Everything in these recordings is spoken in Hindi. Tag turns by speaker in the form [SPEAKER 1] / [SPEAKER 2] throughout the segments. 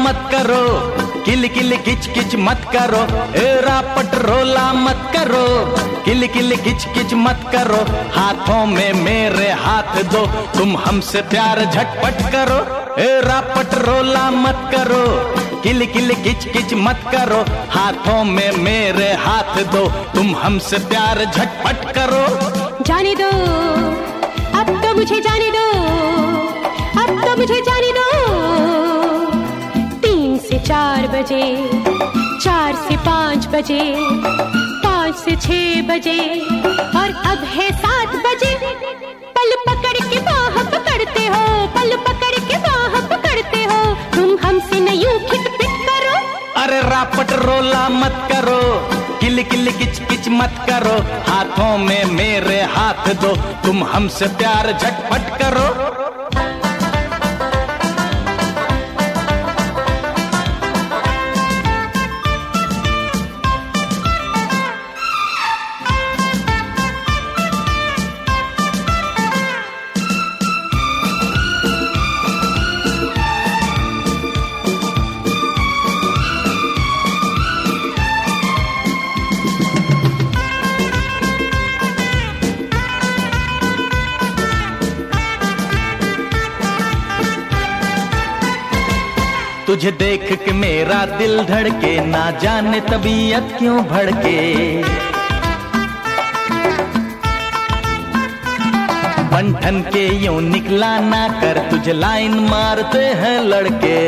[SPEAKER 1] मत करो, किल किल किच किच मत करो, रापट रोला मत करो, किल किल किच किच मत करो, हाथों में मेरे हाथ दो, तुम हमसे प्यार झटपट करो, रापट रोला मत करो, किल किल किच किच मत करो, हाथों में मेरे हाथ दो, तुम हमसे प्यार झटपट करो।
[SPEAKER 2] जाने दो अब तो मुझे जाने दो, अब तो मुझे जाने दो। 3 से 4 बजे, 4 से 5 बजे, 5 से 6 बजे और अब है 7 बजे। पल पकड़ के बाह पकड़ते हो, पल पकड़ के बाह पकड़ते हो, तुम हमसे न यूं खिटपिट करो।
[SPEAKER 1] अरे रापट रोला मत करो, किल किल किच किच मत करो, हाथों में मेरे हाथ दो, तुम हमसे प्यार झटपट करो। तुझे देख के मेरा दिल धड़के, ना जाने तबीयत क्यों भड़के, बंठन के यूं निकला ना कर, तुझे लाइन मारते हैं लड़के।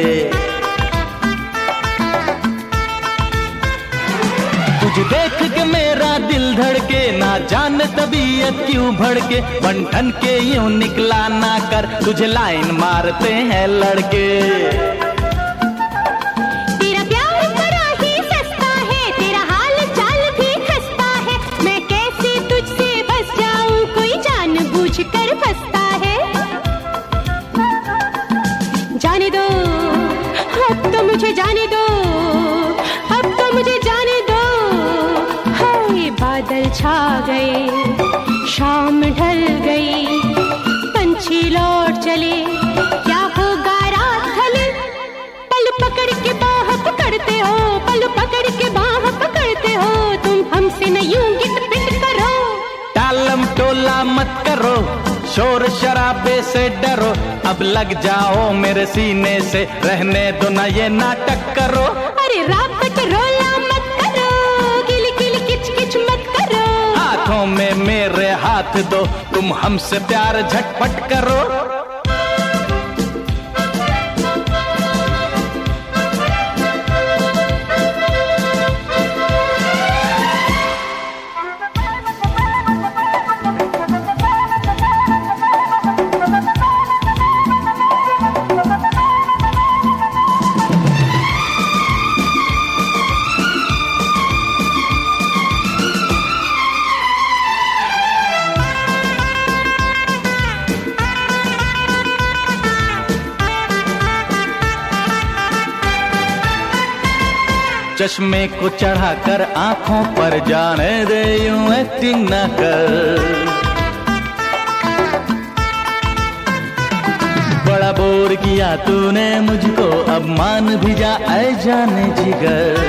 [SPEAKER 1] तुझे देख के मेरा दिल धड़के, ना जाने तबीयत क्यों भड़के, बंठन के यूं निकला ना कर, तुझे लाइन मारते हैं लड़के। जाने दो अब तो मुझे जाने दो, अब तो मुझे जाने दो। हाय बादल छा गए, शाम ढल गई, पंछी लौट चले, क्या होगा रात ढले। पल पकड़ के बाह पकड़ते हो, पल पकड़ के बाह पकड़ते हो, तुम हमसे न यूं गिट-पिट करो। टालम टोला मत करो, शोर शराबे से डरो, अब लग जाओ मेरे सीने से, रहने दो ना ये नाटक करो।
[SPEAKER 2] अरे रापट रोला मत करो, किल किल किच किच मत करो,
[SPEAKER 1] हाथों में मेरे हाथ दो, तुम हमसे प्यार झटपट करो। चश्मे को चढ़ाकर आंखों पर, जाने दे यूं एक्टिंग न कर, बड़ा बोर किया तूने मुझको, अब मान भी जा ऐ जाने जिगर।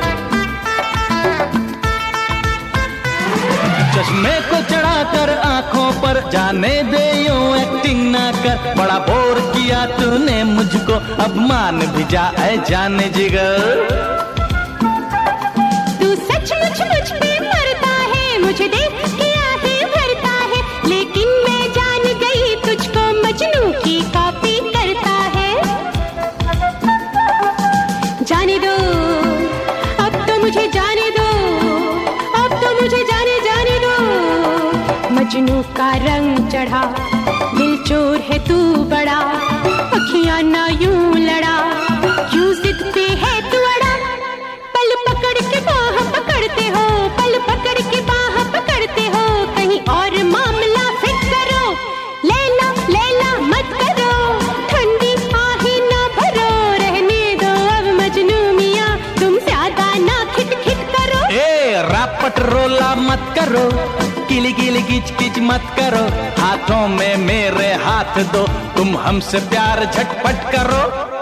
[SPEAKER 1] चश्मे को चढ़ाकर आंखों पर, जाने दे यूं एक्टिंग ना कर, बड़ा बोर किया तूने मुझको, अब मान भी जा ऐ जाने जिगर।
[SPEAKER 2] मुझ पे मरता है, मुझे देख के आहे भरता है, लेकिन मैं जान गई तुझको मजनू की कॉपी करता है। जाने दो अब तो मुझे जाने दो, अब तो मुझे जाने दो। मजनू का रंग चढ़ा, दिल चोर है तू बड़ा, अखियां ना यूं लड़ा, क्यों जिद पे है तू अड़ा। पल पकड़ के बाह पकड़ते हो, पल पकड़ के बाह पकड़ते हो, कहीं और मामला फिट करो। लैला मत करो, ठंडी आहें ना भरो, रहने दो अब मजनू मियां, तुम ज्यादा ना खिट खिट करो।
[SPEAKER 1] रापट रोला मत करो, किली किली किच किच मत करो, हाथों में मेरे हाथ दो, तुम हमसे प्यार झटपट करो।